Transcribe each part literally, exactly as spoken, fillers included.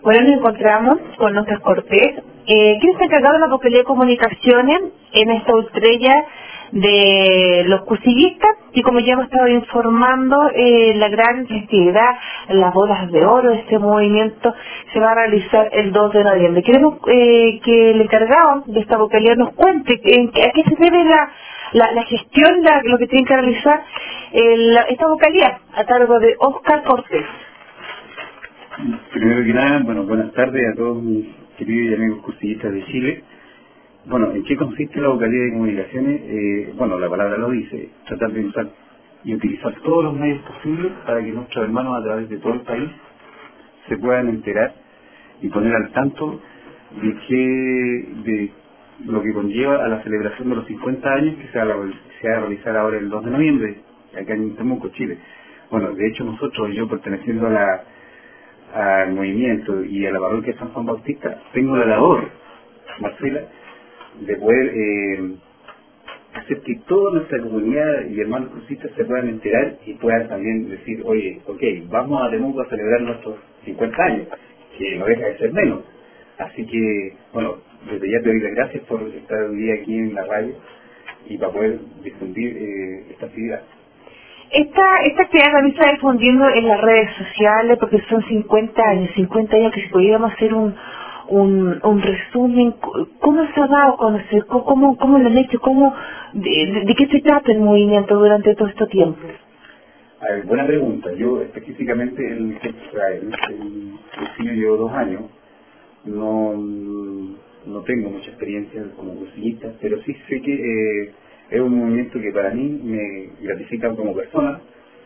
Bueno, nos encontramos con Oscar Cortés, eh, quien está encargado de la vocalía de comunicaciones en esta estrella de los cursillistas, y como ya hemos estado informando, eh, la gran festividad, las bolas de oro, este movimiento se va a realizar el dos de noviembre. Queremos eh, que el encargado de esta vocalía nos cuente en, a qué se debe la, la, la gestión, la, lo que tiene que realizar eh, la, esta vocalía a cargo de Oscar Cortés. Primero que nada, bueno, buenas tardes a todos mis queridos y amigos cursillistas de Chile. Bueno, ¿en qué consiste la vocalía de comunicaciones? Eh, bueno, la palabra lo dice, tratar de usar y utilizar todos los medios posibles para que nuestros hermanos a través de todo el país se puedan enterar y poner al tanto de que de lo que conlleva a la celebración de los cincuenta años que se va a, se va a realizar ahora el dos de noviembre, acá en Temuco, Chile. Bueno, de hecho nosotros, yo perteneciendo a la al movimiento y a la parroquia de San Juan Bautista, tengo la labor, Marcela, de poder eh, hacer que toda nuestra comunidad y hermanos crucistas se puedan enterar y puedan también decir, oye, ok, vamos a Temuco a celebrar nuestros cincuenta años, que no deja de ser menos. Así que, bueno, desde ya te doy las gracias por estar hoy día aquí en la radio y para poder difundir eh, esta actividad. Esta, esta actividad también se está difundiendo en las redes sociales porque son cincuenta años, cincuenta años que si pudiéramos hacer un, un, un resumen, ¿cómo se ha dado a conocer? ¿Cómo, cómo lo han hecho? ¿Cómo, de, de, de qué se trata el movimiento durante todo este tiempo? A ver, buena pregunta. Yo específicamente en el cursillo llevo dos años, no, no tengo mucha experiencia como cursillista, pero sí sé que eh, es un movimiento que para mí me gratifica como persona,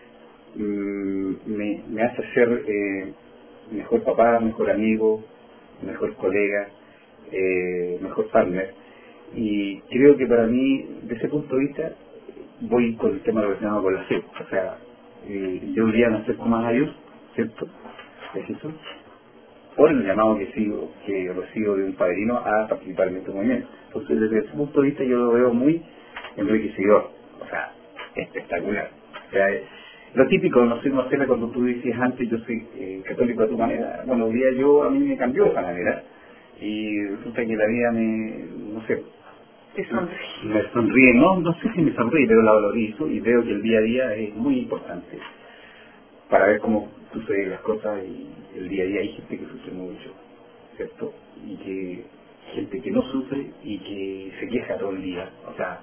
mmm, me, me hace ser eh, mejor papá, mejor amigo, mejor colega, eh, mejor partner. Y creo que para mí, desde ese punto de vista, voy con el tema relacionado con la fe. O sea, eh, yo diría me acerco más a Dios, ¿cierto? Es Jesús, por el llamado que sigo, que recibo de un padrino a participar en este movimiento. Entonces, desde ese punto de vista, yo lo veo muy enriquecedor, o sea, espectacular. O sea, eh, lo típico, no sé, Marcela, cuando tú decías antes, yo soy eh, católico a tu manera, bueno, hoy día yo, a mí me cambió esa manera, y resulta que la vida me, no sé, Te sonríe. me sonríe, no, no sé si me sonríe, pero la valorizo y veo que el día a día es muy importante para ver cómo suceden las cosas, y el día a día hay gente que sufre mucho, ¿cierto? Y que gente que no sufre y que se queja todo el día, o sea,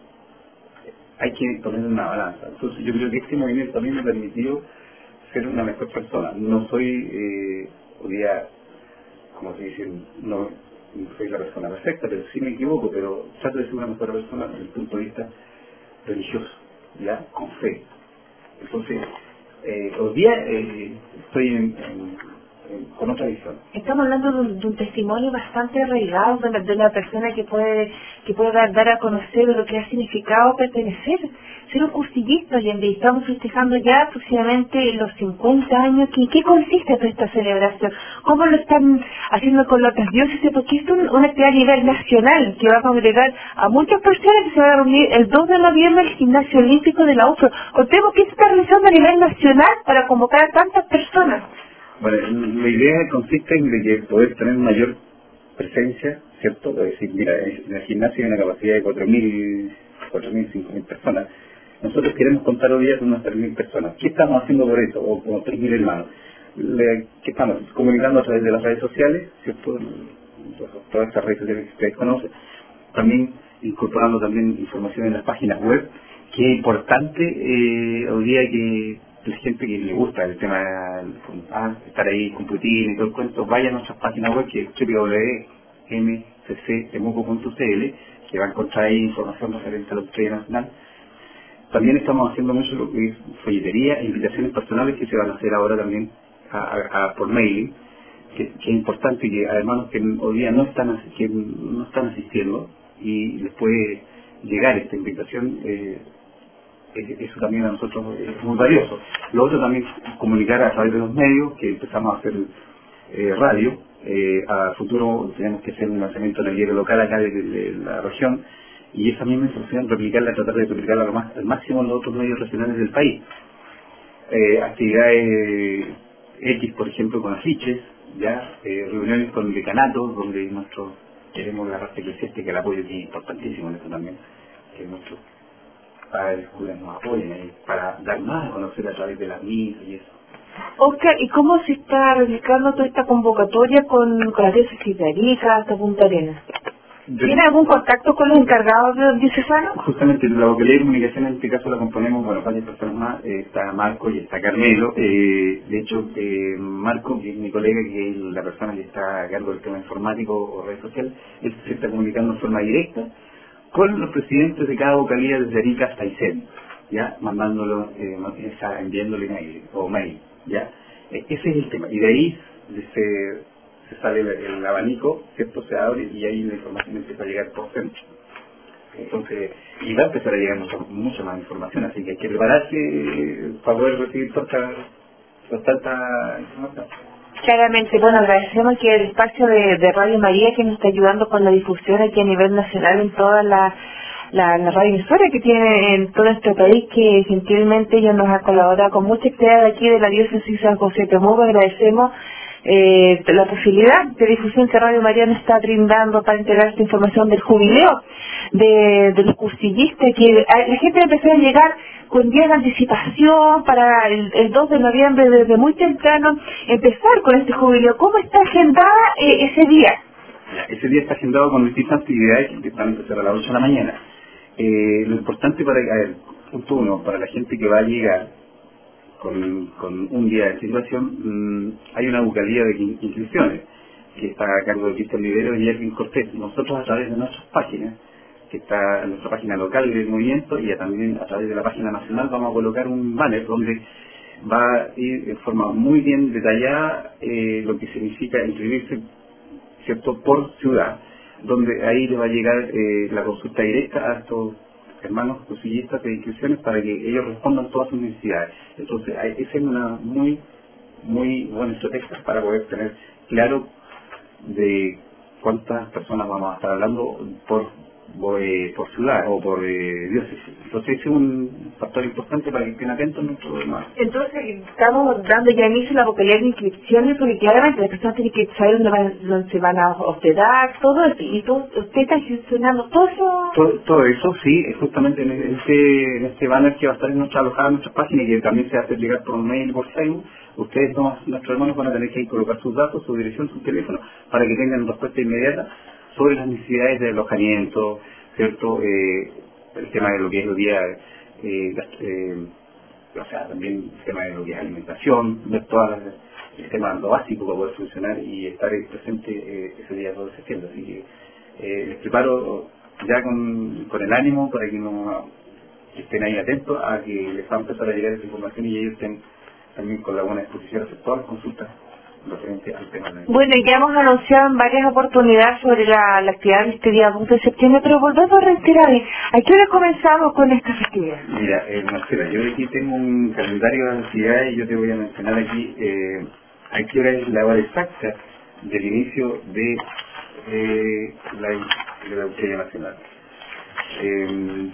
hay que poner una balanza. Entonces yo creo que este movimiento también me ha permitido ser una mejor persona. No soy eh, hoy día, como se dice, no, no soy la persona perfecta, pero sí me equivoco, pero trato de ser una mejor persona desde el punto de vista religioso, ya, con fe. Entonces, eh, hoy día eh, estoy en, en con otra visión. Estamos hablando de un, de un testimonio bastante arraigado de, la, de una persona que puede que puede dar, dar a conocer lo que ha significado pertenecer, ser un cursillista hoy en día. Estamos festejando ya aproximadamente los cincuenta años. ¿En qué consiste toda esta celebración? ¿Cómo lo están haciendo con las otras diócesis? Porque es un, una actividad a nivel nacional que va a congregar a muchas personas que se van a reunir el dos de noviembre en el Gimnasio Olímpico de la U F R O. Contemos qué se está realizando a nivel nacional para convocar a tantas personas. Bueno, la idea consiste en de que poder tener mayor presencia, ¿cierto? Es decir, mira, en el gimnasio hay una capacidad de cuatro mil, cinco mil personas. Nosotros queremos contar hoy día con unas tres mil personas. ¿Qué estamos haciendo por eso? O como tres mil hermanos. Le, ¿Qué estamos? Comunicando a través de las redes sociales, ¿cierto? Todas estas redes sociales que ustedes conocen. También incorporando también información en las páginas web, que es importante eh, hoy día que la gente que le gusta el tema de ah, estar ahí con Putin y todo el cuento, vaya a nuestras páginas web, que es doble u doble u doble u punto m c c temuco punto c l, que va a encontrar ahí información referente a la Estrella Nacional. También estamos haciendo mucho lo que es folletería e invitaciones personales que se van a hacer ahora también a, a, a por mailing, que, que es importante que a hermanos que hoy día no están, que no están asistiendo y les puede llegar esta invitación. eh, Eso también a nosotros es muy valioso. Lo otro también comunicar a través de los medios, que empezamos a hacer eh, radio. Eh, a futuro tenemos que hacer un lanzamiento en el diario local acá de, de la región, y esa misma información replicarla, tratar de replicarla lo más, al máximo en los otros medios regionales del país. Eh, actividades X, por ejemplo, con afiches, ya eh, reuniones con decanatos donde nosotros queremos la parte eclesiástica, el apoyo que es importantísimo en eso también, que nuestros padres curas nos apoyen ahí para dar más a conocer a través de las misas y eso. Oscar, ¿y cómo se está replicando toda esta convocatoria con, con la diócesis de Arica hasta Punta Arenas? ¿Tiene algún contacto con los encargados de diocesanos? Justamente la vocalía de comunicación en este caso la componemos, bueno, varias personas más, eh, está Marco y está Carmelo, eh, de hecho eh, Marco, que es mi colega, que es la persona que está a cargo del tema informático o redes sociales, él se está comunicando en forma directa con los presidentes de cada vocalía desde Arica hasta Aysén, ya, mandándolo, eh, esa, enviándole mail, o mail, ya, eh, ese es el tema, y de ahí se se sale el, el abanico, ¿cierto? Se abre y ahí la información empieza a llegar por centro. Entonces, y va a empezar a llegar mucha, mucha más información, así que hay que prepararse para poder recibir tanta, tanta información. Claramente, bueno, agradecemos que el espacio de, de Radio María que nos está ayudando con la difusión aquí a nivel nacional en toda la, la, la radioemisora que tiene en todo este país, que gentilmente ella nos ha colaborado con mucha actividad aquí de la diócesis San José de Temuco. Agradecemos eh, la posibilidad de difusión que Radio María nos está brindando para entregar esta información del jubileo de, de los cursillistas, que a, la gente empezó a llegar con días de anticipación para el, el dos de noviembre, desde muy temprano, empezar con este jubileo. ¿Cómo está agendada eh, ese día? Ese día está agendado con distintas actividades que van a empezar a las ocho de la mañana. Eh, lo importante para, a ver, punto uno, para la gente que va a llegar con, con un día de anticipación, mmm, hay una vocalía de inscripciones que está a cargo de Cristian Libero y Erwin Cortés. Nosotros a través de nuestras páginas, que está en nuestra página local del movimiento, y también a través de la página nacional vamos a colocar un banner donde va a ir de forma muy bien detallada eh, lo que significa inscribirse, ¿cierto?, por ciudad, donde ahí les va a llegar eh, la consulta directa a estos hermanos cursillistas de inscripciones para que ellos respondan todas sus necesidades. Entonces, esa es una muy, muy buena estrategia para poder tener claro de cuántas personas vamos a estar hablando por eh, por ciudad o por eh, diócesis. Entonces es un factor importante para que estén atentos a nuestro demás. Entonces estamos dando ya inicio a la vocalía de inscripciones, porque claramente las personas tienen que saber dónde, van, dónde se van a hospedar, todo eso, y tú, usted está gestionando todo eso. Todo, todo eso, sí, es justamente en este, en este banner que va a estar en nuestra alojada en nuestra página y que también se hace llegar por mail y por Facebook. Ustedes, no, nuestros hermanos, van a tener que colocar sus datos, su dirección, su teléfono, para que tengan respuesta inmediata sobre las necesidades de alojamiento, ¿cierto? Eh, el tema de lo que es el día, eh, eh, o sea, también el tema de lo que es alimentación, ver todo el tema lo básico para poder funcionar y estar presente eh, ese día dos de septiembre. Así que eh, les preparo ya con, con el ánimo para que no que estén ahí atentos a que les va a empezar a llegar esa información y ellos estén también con la buena disposición de hacer todas las consultas referente al tema de... Bueno, ya hemos anunciado en varias oportunidades sobre la, la actividad de este día dos de septiembre, pero volvemos a reiterar, ¿a qué hora comenzamos con esta festividad? Mira, eh, Marcela, yo aquí tengo un calendario de actividades y yo te voy a mencionar aquí eh, a qué hora es la hora exacta del inicio de, eh, la, de la Eucaristía Nacional. Eh,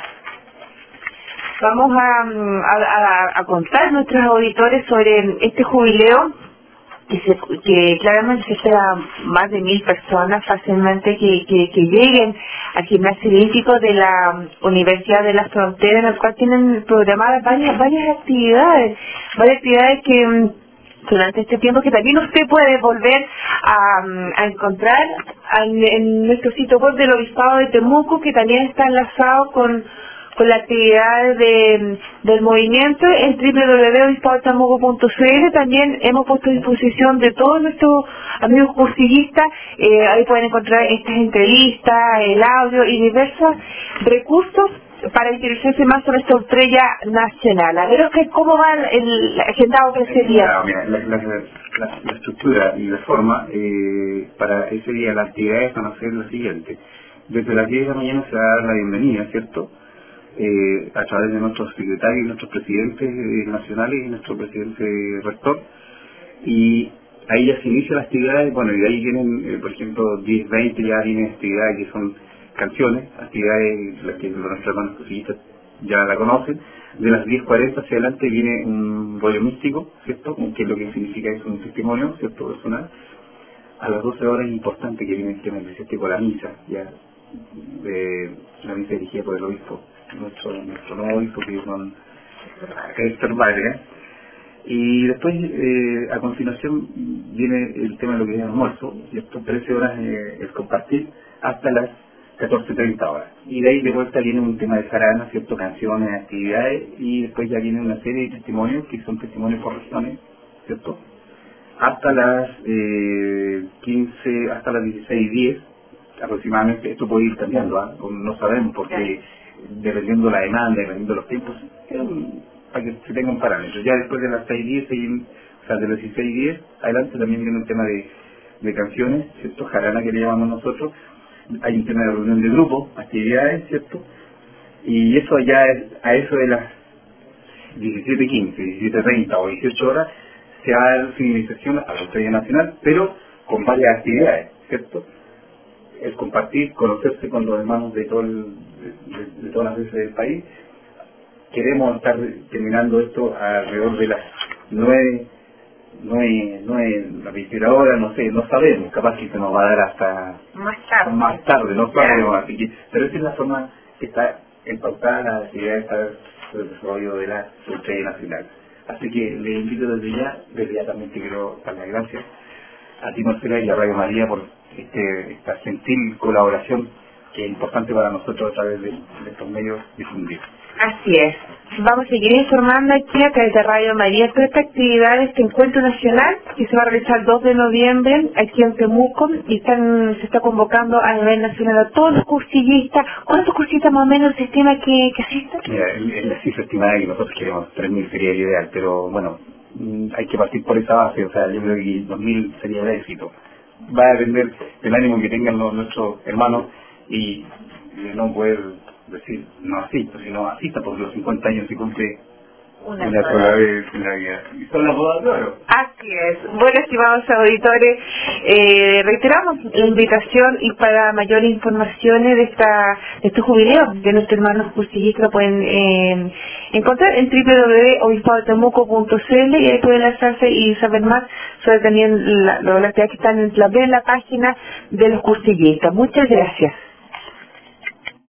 Vamos a, a, a, a contar a nuestros auditores sobre este jubileo, que, se, que claramente se espera más de mil personas fácilmente que, que, que lleguen al gimnasio olímpico de la Universidad de la Frontera, en el cual tienen programadas varias, varias actividades, varias actividades que durante este tiempo que también usted puede volver a, a encontrar en, en nuestro sitio web del Obispado de Temuco, que también está enlazado con con la actividad de, del movimiento en doble u doble u doble u punto obispado de temuco punto c l. También hemos puesto a disposición de todos nuestros amigos cursillistas, eh, ahí pueden encontrar estas entrevistas, el audio y diversos recursos para interesarse más sobre esta estrella nacional. A ver, Oscar, ¿cómo va el agendado para ese día? Claro, mira, la, la, la, la estructura y la forma eh, para ese día, las actividades van a ser las siguientes. Desde las diez de la mañana se va a dar la bienvenida, ¿cierto?, Eh, a través de nuestros secretarios y nuestros presidentes eh, nacionales y nuestro presidente rector, y ahí ya se inician las actividades. Bueno, y de ahí vienen, eh, por ejemplo, diez, veinte ya vienen actividades que son canciones, actividades las que nuestros hermanos cursillistas ya la conocen. De las diez cuarenta hacia adelante viene un rollo místico, ¿cierto? Que es lo que significa es un testimonio, ¿cierto? Personal. A las doce horas es importante que viene el tema eclesiástico, la misa, ya, de la misa dirigida por el obispo, nuestro, nuestro nuevo obispo, que es don Héctor Vargas. Y después, eh, a continuación, viene el tema de lo que es el almuerzo, ¿cierto? trece horas eh, el compartir, hasta las catorce treinta horas. Y de ahí de vuelta viene un tema de jarana, ¿cierto? Canciones, actividades, y después ya viene una serie de testimonios, que son testimonios por regiones, ¿cierto? Hasta las eh, quince, hasta las dieciséis diez aproximadamente. Esto puede ir cambiando, ¿eh? No sabemos, porque dependiendo la demanda, dependiendo los tiempos, es un, para que se tenga un parámetro. Ya después de las seis diez, o sea, de las dieciséis diez adelante también viene un tema de, de canciones, ¿cierto? Jarana, que le llamamos nosotros. Hay un tema de reunión de grupo, actividades, ¿cierto? Y eso ya es, a eso de las diecisiete quince, diecisiete treinta o dieciocho horas, se va a dar finalización a la Estrella Nacional, pero con varias actividades, ¿cierto? El compartir, conocerse con los hermanos de, todo el, de, de todas las veces del país. Queremos estar terminando esto alrededor de las nueve, nueve, nueve, la veintidós horas, no sé, no sabemos, capaz que se nos va a dar hasta más tarde, más tarde no sabemos, así que, pero esa es la forma que está empautada la actividad del desarrollo de la Estrella Nacional. Así que le invito desde ya, desde ya también te quiero dar las gracias a ti, Marcela, y a Radio María por este, esta gentil colaboración que es importante para nosotros a través de, de estos medios difundidos. Así es. Vamos a seguir informando aquí a través de Radio María sobre esta actividad, este encuentro nacional que se va a realizar el dos de noviembre aquí en Temuco, y están, se está convocando a nivel nacional a todos los cursillistas. ¿Cuántos cursillistas más o menos se estima que, que asistan? Mira, es la cifra estimada que nosotros queremos, tres mil sería el ideal, pero bueno, hay que partir por esa base, o sea, yo creo que dos mil sería el éxito. Va a depender del ánimo que tengan los, nuestros hermanos y de no poder decir no asisto, sino asista, porque los cincuenta años se cumple una, una sola vez en la vida. Y son las bodas de oro. Así es. Bueno, estimados auditores, eh, reiteramos la invitación, y para mayores informaciones de esta de este jubileo de nuestros hermanos cursillistas lo pueden eh, encontrar en doble u doble u doble u punto obispado de temuco punto c l, y ahí pueden lanzarse y saber más sobre también la, las actividades que están en la, en la página de los cursillistas. Muchas gracias.